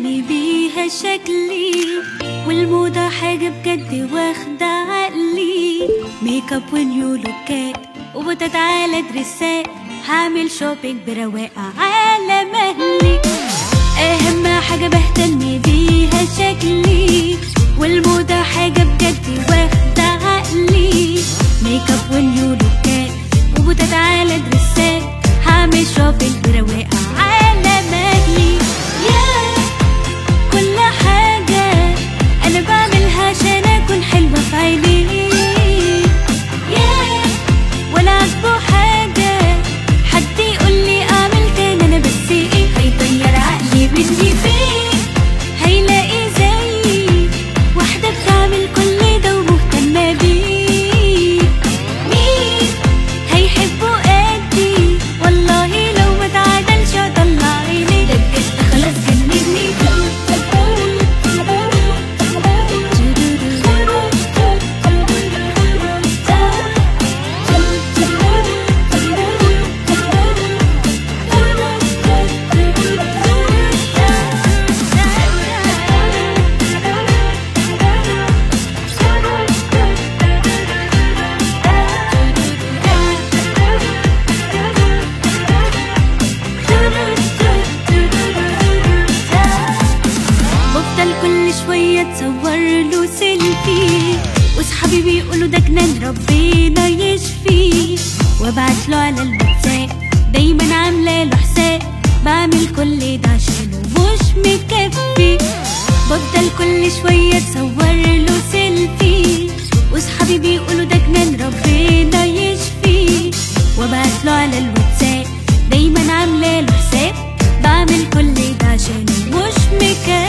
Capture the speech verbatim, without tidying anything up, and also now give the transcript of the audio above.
بهتم بيها شكلي، والموضة حاجة بجد واخدة عقلي. ميك اب ونيو لوكات وبتتعالى دريسات، هعمل شوبينج برواقة على مهلي. أهم حاجة بهتم بيها شكلي، والموضة حاجة بجد واخدة عقلي. ميك اب ونيو لوكات وبتتعالى دريسات، هعمل شوبينج برواقة على مهلي. ياه كل حاجة أنا بعملها عشان أكون حلوة في عينيه. ياه ولا عاجبه حاجة حد يقولي أعمل تاني، أنا بس إيه هيطير عقلي مني فيه. هيلاقي زيي واحدة بتعمل كل ده ومهتمة بيه. مين هيحبه قدي؟ والله لو ما اتعدلش هطلع عيني. ده بجد خلاص جنني. بفضل كل شوية اتصور له سيلفي، وصحابي بيقولوا ده جنان ربنا يشفيه. وابعت له على الواتساب دايما عاملة له حساب، بعمل كل ده عشانه مش مكفي. بفضل كل شوية اتصور له سيلفي، وصحابي بيقولوا ده جنان ربنا يشفيه. وابعت له على الواتساب دايما عاملة له حساب، بعمل كل ده عشانه مش مكفي.